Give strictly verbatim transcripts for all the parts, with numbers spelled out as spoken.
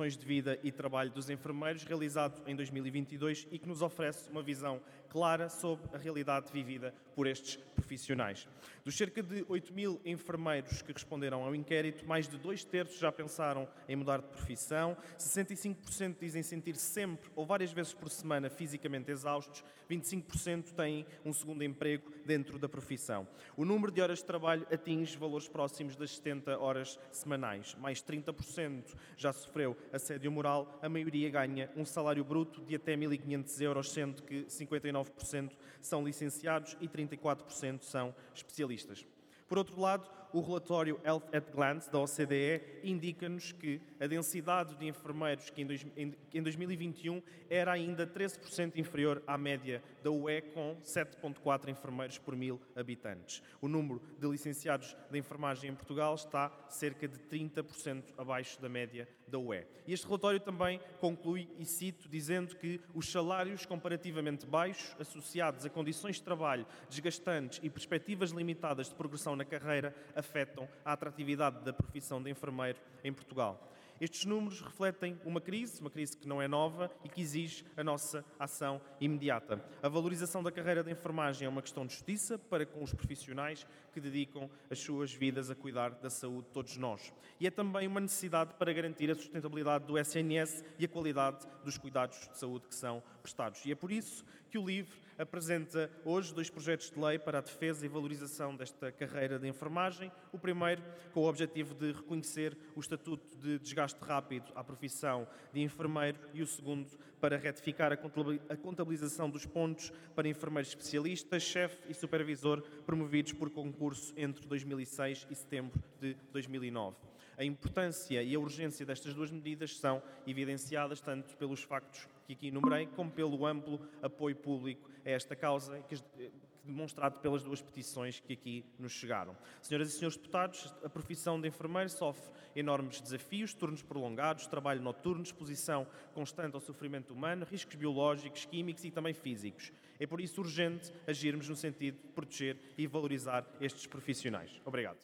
condições de vida e trabalho dos enfermeiros, realizado em dois mil e vinte e dois e que nos oferece uma visão clara sobre a realidade vivida por estes profissionais. Dos cerca de oito mil enfermeiros que responderam ao inquérito, mais de dois terços já pensaram em mudar de profissão, sessenta e cinco por cento dizem sentir-se sempre ou várias vezes por semana fisicamente exaustos, vinte e cinco por cento têm um segundo emprego dentro da profissão. O número de horas de trabalho atinge valores próximos das setenta horas semanais. Mais trinta por cento já sofreu assédio moral, a maioria ganha um salário bruto de até mil e quinhentos euros, sendo que cinquenta e nove por cento são licenciados e trinta e quatro por cento são especialistas. Por outro lado, o relatório Health at Glance da O C D E indica-nos que a densidade de enfermeiros que em dois mil e vinte e um era ainda treze por cento inferior à média da U E, com sete vírgula quatro enfermeiros por mil habitantes. O número de licenciados de enfermagem em Portugal está cerca de trinta por cento abaixo da média da U E. E este relatório também conclui, e cito, dizendo que os salários comparativamente baixos, associados a condições de trabalho desgastantes e perspectivas limitadas de progressão na carreira, afetam a atratividade da profissão de enfermeiro em Portugal. Estes números refletem uma crise, uma crise que não é nova e que exige a nossa ação imediata. A valorização da carreira de enfermagem é uma questão de justiça para com os profissionais que dedicam as suas vidas a cuidar da saúde de todos nós. E é também uma necessidade para garantir a sustentabilidade do S N S e a qualidade dos cuidados de saúde que são prestados. E é por isso que o LIVRE apresenta hoje dois projetos de lei para a defesa e valorização desta carreira de enfermagem. O primeiro com o objetivo de reconhecer o estatuto de desgaste rápido à profissão de enfermeiro e o segundo para retificar a contabilização dos pontos para enfermeiros especialistas, chefe e supervisor promovidos por concurso entre dois mil e seis e setembro de dois mil e nove. A importância e a urgência destas duas medidas são evidenciadas tanto pelos factos que aqui enumerei, como pelo amplo apoio público a esta causa, que demonstrado pelas duas petições que aqui nos chegaram. Senhoras e senhores deputados, a profissão de enfermeiro sofre enormes desafios, turnos prolongados, trabalho noturno, exposição constante ao sofrimento humano, riscos biológicos, químicos e também físicos. É por isso urgente agirmos no sentido de proteger e valorizar estes profissionais. Obrigado.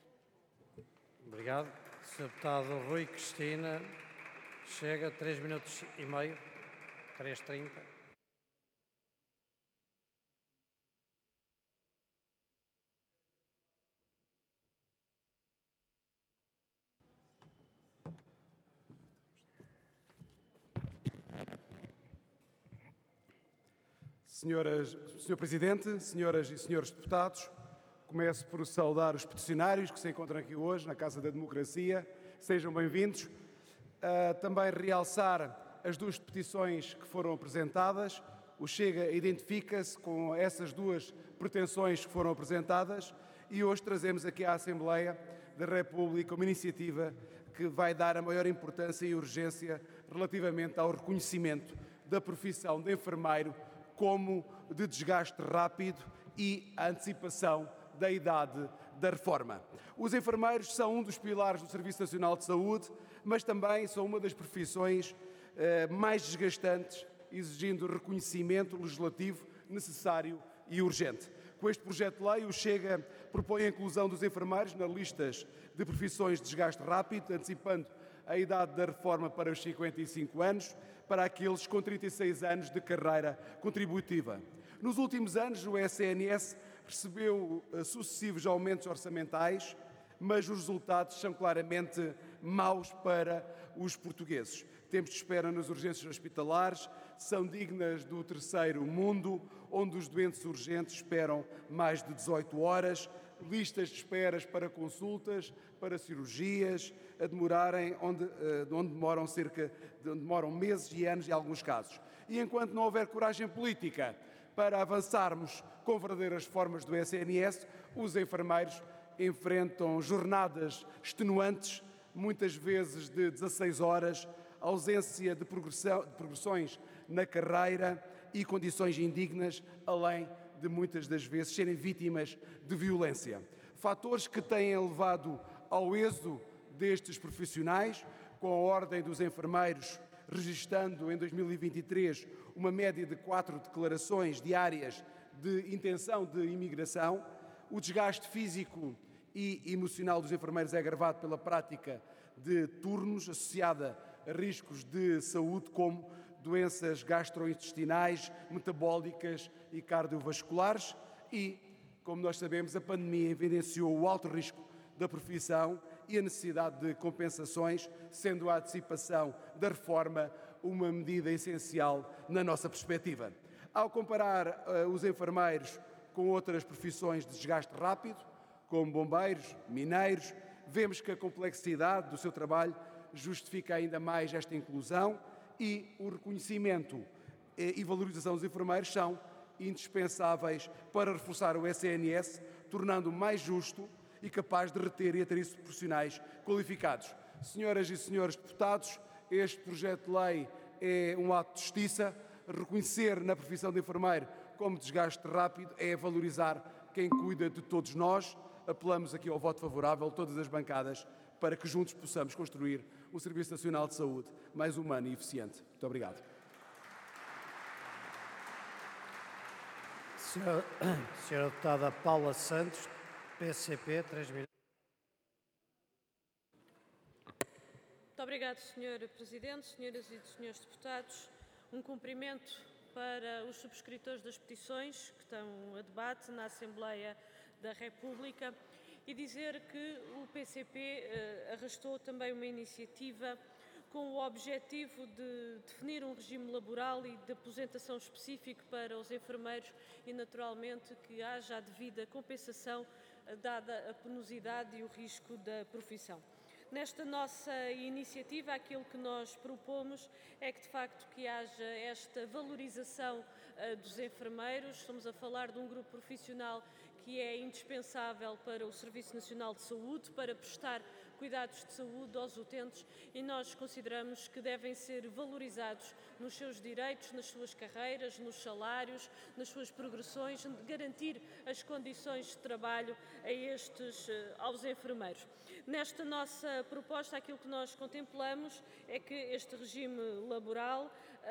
Obrigado. senhor Deputado Rui Cristina, chega, três minutos e meio, três e trinta. Senhoras, senhor Presidente, senhoras e senhores deputados, começo por saudar os peticionários que se encontram aqui hoje na Casa da Democracia. Sejam bem-vindos. Uh, também realçar as duas petições que foram apresentadas. O Chega identifica-se com essas duas pretensões que foram apresentadas e hoje trazemos aqui à Assembleia da República uma iniciativa que vai dar a maior importância e urgência relativamente ao reconhecimento da profissão de enfermeiro como de desgaste rápido e a antecipação da idade da reforma. Os enfermeiros são um dos pilares do Serviço Nacional de Saúde, mas também são uma das profissões eh, mais desgastantes, exigindo reconhecimento legislativo necessário e urgente. Com este projeto de lei, o Chega propõe a inclusão dos enfermeiros nas listas de profissões de desgaste rápido, antecipando a idade da reforma para os cinquenta e cinco anos, para aqueles com trinta e seis anos de carreira contributiva. Nos últimos anos, o S N S recebeu sucessivos aumentos orçamentais, mas os resultados são claramente maus para os portugueses. Tempos de espera nas urgências hospitalares são dignas do terceiro mundo, onde os doentes urgentes esperam mais de dezoito horas, listas de esperas para consultas, para cirurgias, a demorarem, onde, onde demoram cerca de, onde demoram meses e anos em alguns casos. E enquanto não houver coragem política para avançarmos com verdadeiras reformas do S N S, os enfermeiros enfrentam jornadas extenuantes, muitas vezes de dezasseis horas, ausência de, progressão, de progressões na carreira e condições indignas, além de muitas das vezes serem vítimas de violência. Fatores que têm levado ao êxodo destes profissionais, com a Ordem dos Enfermeiros registrando em dois mil e vinte e três uma média de quatro declarações diárias de intenção de imigração. O desgaste físico e emocional dos enfermeiros é agravado pela prática de turnos associada riscos de saúde como doenças gastrointestinais, metabólicas e cardiovasculares e, como nós sabemos, a pandemia evidenciou o alto risco da profissão e a necessidade de compensações, sendo a antecipação da reforma uma medida essencial na nossa perspectiva. Ao comparar uh, os enfermeiros com outras profissões de desgaste rápido, como bombeiros, mineiros, vemos que a complexidade do seu trabalho justifica ainda mais esta inclusão e o reconhecimento e valorização dos enfermeiros são indispensáveis para reforçar o S N S, tornando-o mais justo e capaz de reter e atrair profissionais qualificados. Senhoras e senhores deputados, este projeto de lei é um ato de justiça. Reconhecer na profissão de enfermeiro como desgaste rápido é valorizar quem cuida de todos nós. Apelamos aqui ao voto favorável de todas as bancadas para que juntos possamos construir um Serviço Nacional de Saúde mais humano e eficiente. Muito obrigado. Senhora, senhora deputada Paula Santos, P C P, três minutos. Muito obrigado, senhor Presidente, senhoras e senhores deputados. Um cumprimento para os subscritores das petições que estão a debate na Assembleia da República e dizer que o P C P eh, arrastou também uma iniciativa com o objetivo de definir um regime laboral e de aposentação específico para os enfermeiros e, naturalmente, que haja a devida compensação dada a penosidade e o risco da profissão. Nesta nossa iniciativa, aquilo que nós propomos é que, de facto, que haja esta valorização uh, dos enfermeiros. Estamos a falar de um grupo profissional que é indispensável para o Serviço Nacional de Saúde, para prestar cuidados de saúde aos utentes e nós consideramos que devem ser valorizados nos seus direitos, nas suas carreiras, nos salários, nas suas progressões, garantir as condições de trabalho a estes, aos enfermeiros. Nesta nossa proposta, aquilo que nós contemplamos é que este regime laboral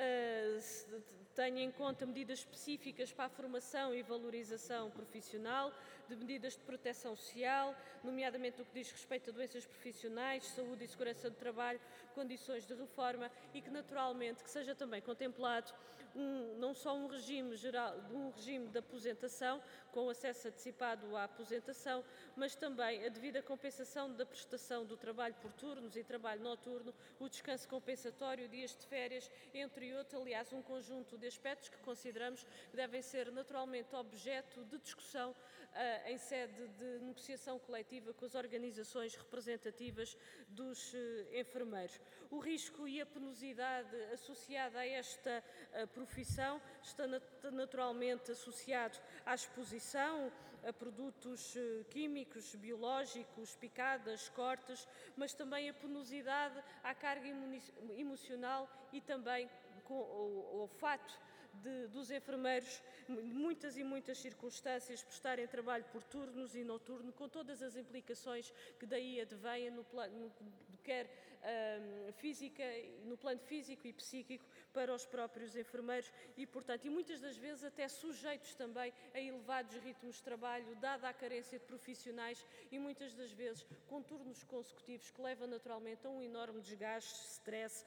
uh, tenha em conta medidas específicas para a formação e valorização profissional, de medidas de proteção social, nomeadamente no que diz respeito a doenças profissionais, saúde e segurança do trabalho, condições de reforma e que naturalmente que seja também contemplado um, não só um regime geral, um regime de aposentação, com acesso antecipado à aposentação, mas também a devida compensação da prestação do trabalho por turnos e trabalho noturno, o descanso compensatório, dias de férias, entre outros, aliás, um conjunto de aspectos que consideramos que devem ser naturalmente objeto de discussão uh, em sede de negociação coletiva com as organizações representativas dos uh, enfermeiros. O risco e a penosidade associada a esta uh, profissão está nat naturalmente associado à exposição a produtos uh, químicos, biológicos, picadas, cortes, mas também a penosidade à carga emocional e também com o, o fato De, dos enfermeiros, muitas e muitas circunstâncias, prestarem trabalho por turnos e noturno, com todas as implicações que daí advêm no plano, no, quer um, física, no plano físico e psíquico para os próprios enfermeiros e, portanto, e muitas das vezes até sujeitos também a elevados ritmos de trabalho, dada a carência de profissionais e muitas das vezes com turnos consecutivos que levam naturalmente a um enorme desgaste, stress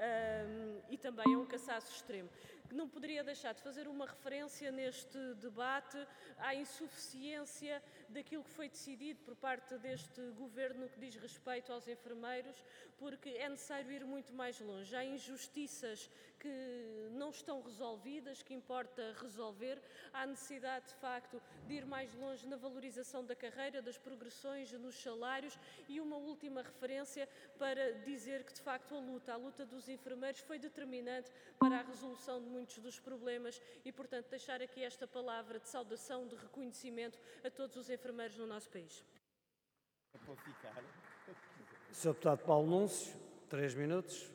um, e também a um cansaço extremo. Não poderia deixar de fazer uma referência neste debate à insuficiência daquilo que foi decidido por parte deste Governo no que diz respeito aos enfermeiros, porque é necessário ir muito mais longe. Há injustiças que não estão resolvidas, que importa resolver. Há necessidade, de facto, de ir mais longe na valorização da carreira, das progressões nos salários e uma última referência para dizer que, de facto, a luta, a luta dos enfermeiros foi determinante para a resolução de muitos dos problemas e, portanto, deixar aqui esta palavra de saudação, de reconhecimento a todos os enfermeiros no nosso país. senhor Deputado Paulo Núncio, três minutos.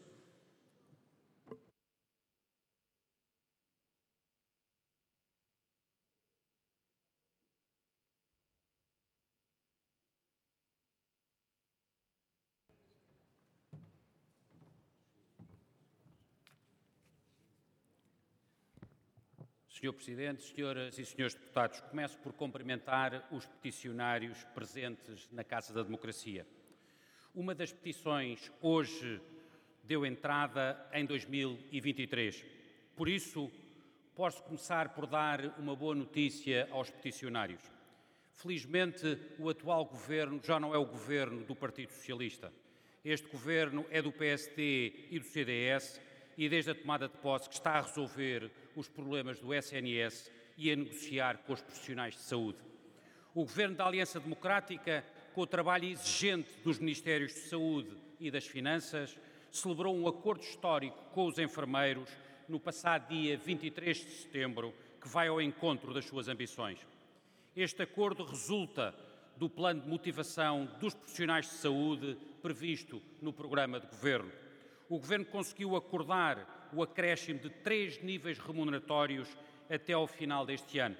senhor Presidente, senhoras e senhores deputados, começo por cumprimentar os peticionários presentes na Casa da Democracia. Uma das petições hoje deu entrada em dois mil e vinte e três. Por isso, posso começar por dar uma boa notícia aos peticionários. Felizmente, o atual governo já não é o governo do Partido Socialista. Este governo é do P S D e do C D S e, desde a tomada de posse, que está a resolver os problemas do S N S e a negociar com os profissionais de saúde. O governo da Aliança Democrática, com o trabalho exigente dos Ministérios de Saúde e das Finanças, celebrou um acordo histórico com os enfermeiros no passado dia vinte e três de setembro, que vai ao encontro das suas ambições. Este acordo resulta do plano de motivação dos profissionais de saúde previsto no programa de governo. O governo conseguiu acordar o acréscimo de três níveis remuneratórios até ao final deste ano.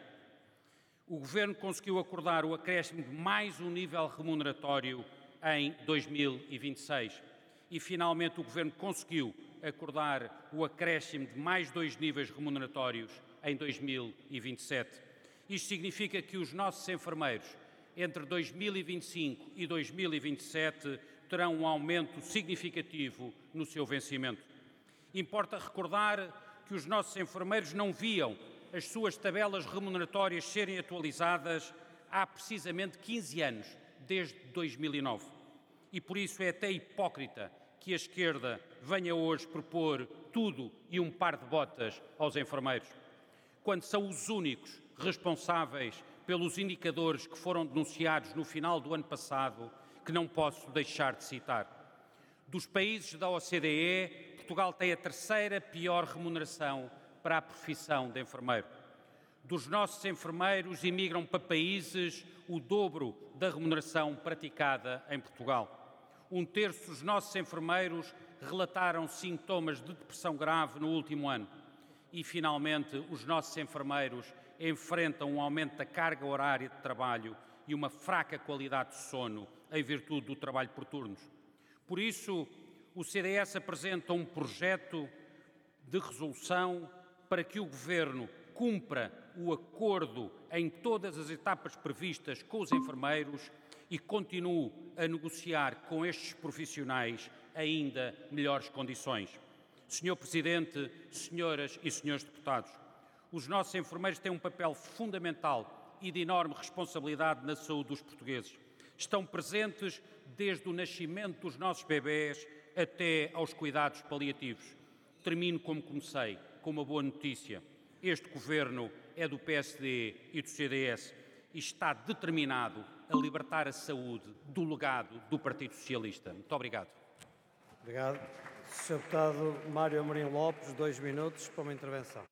O governo conseguiu acordar o acréscimo de mais um nível remuneratório em dois mil e vinte e seis. E, finalmente, o governo conseguiu acordar o acréscimo de mais dois níveis remuneratórios em dois mil e vinte e sete. Isto significa que os nossos enfermeiros, entre dois mil e vinte e cinco e dois mil e vinte e sete, terão um aumento significativo no seu vencimento. Importa recordar que os nossos enfermeiros não viam as suas tabelas remuneratórias serem atualizadas há precisamente quinze anos, desde dois mil e nove. E por isso é até hipócrita que a esquerda venha hoje propor tudo e um par de botas aos enfermeiros, quando são os únicos responsáveis pelos indicadores que foram denunciados no final do ano passado, que não posso deixar de citar. Dos países da O C D E, Portugal tem a terceira pior remuneração para a profissão de enfermeiro. Dos nossos enfermeiros emigram para países o dobro da remuneração praticada em Portugal. Um terço dos nossos enfermeiros relataram sintomas de depressão grave no último ano. E, finalmente, os nossos enfermeiros enfrentam um aumento da carga horária de trabalho e uma fraca qualidade de sono em virtude do trabalho por turnos. Por isso, o C D S apresenta um projeto de resolução para que o Governo cumpra o acordo em todas as etapas previstas com os enfermeiros e continue a negociar com estes profissionais ainda melhores condições. senhor Presidente, senhoras e senhores deputados, os nossos enfermeiros têm um papel fundamental e de enorme responsabilidade na saúde dos portugueses. Estão presentes desde o nascimento dos nossos bebés até aos cuidados paliativos. Termino como comecei, com uma boa notícia. Este Governo é do P S D e do C D S e está determinado a libertar a saúde do legado do Partido Socialista. Muito obrigado. Obrigado. senhor Deputado Mário Amorim Lopes, dois minutos para uma intervenção.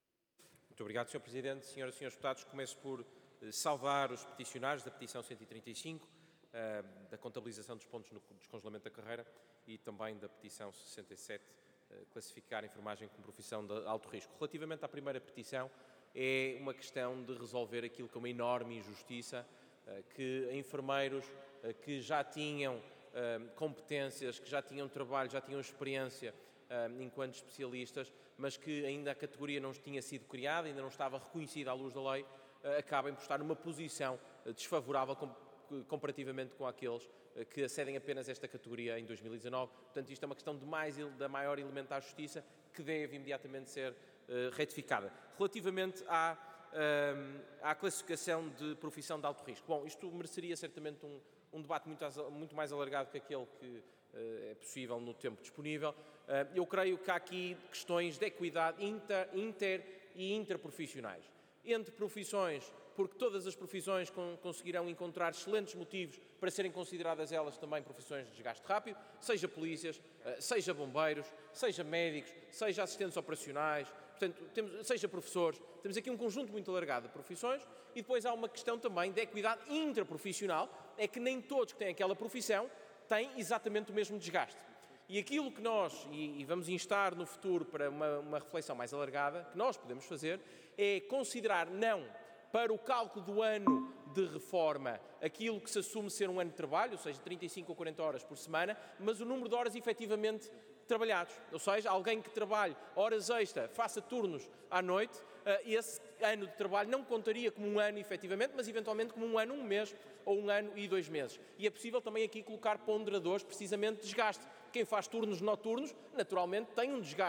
Muito obrigado, senhor Presidente. Senhoras e senhores deputados, começo por saudar os peticionários da petição cento e trinta e cinco, da contabilização dos pontos no descongelamento da carreira e também da petição sessenta e sete, classificar a enfermagem como profissão de alto risco. Relativamente à primeira petição, é uma questão de resolver aquilo que é uma enorme injustiça, que enfermeiros que já tinham competências, que já tinham trabalho, já tinham experiência enquanto especialistas, mas que ainda a categoria não tinha sido criada, ainda não estava reconhecida à luz da lei, acabem por estar numa posição desfavorável comparativamente com aqueles que acedem apenas a esta categoria em dois mil e dezanove. Portanto, isto é uma questão de mais, da maior elementar justiça que deve imediatamente ser uh, retificada. Relativamente à, uh, à classificação de profissão de alto risco. Bom, isto mereceria certamente um, um debate muito, muito mais alargado que aquele que uh, é possível no tempo disponível. Uh, eu creio que há aqui questões de equidade inter, inter e intraprofissionais. Entre profissões, porque todas as profissões con conseguirão encontrar excelentes motivos para serem consideradas elas também profissões de desgaste rápido, seja polícias, seja bombeiros, seja médicos, seja assistentes operacionais, portanto, temos, seja professores. Temos aqui um conjunto muito alargado de profissões e depois há uma questão também de equidade intraprofissional, é que nem todos que têm aquela profissão têm exatamente o mesmo desgaste. E aquilo que nós, e, e vamos instar no futuro para uma, uma reflexão mais alargada, que nós podemos fazer, é considerar não para o cálculo do ano de reforma aquilo que se assume ser um ano de trabalho, ou seja, trinta e cinco ou quarenta horas por semana, mas o número de horas efetivamente trabalhados. Ou seja, alguém que trabalhe horas extra, faça turnos à noite, esse ano de trabalho não contaria como um ano efetivamente, mas eventualmente como um ano, um mês, ou um ano e dois meses. E é possível também aqui colocar ponderadores precisamente de desgaste. Quem faz turnos noturnos, naturalmente, tem um desgaste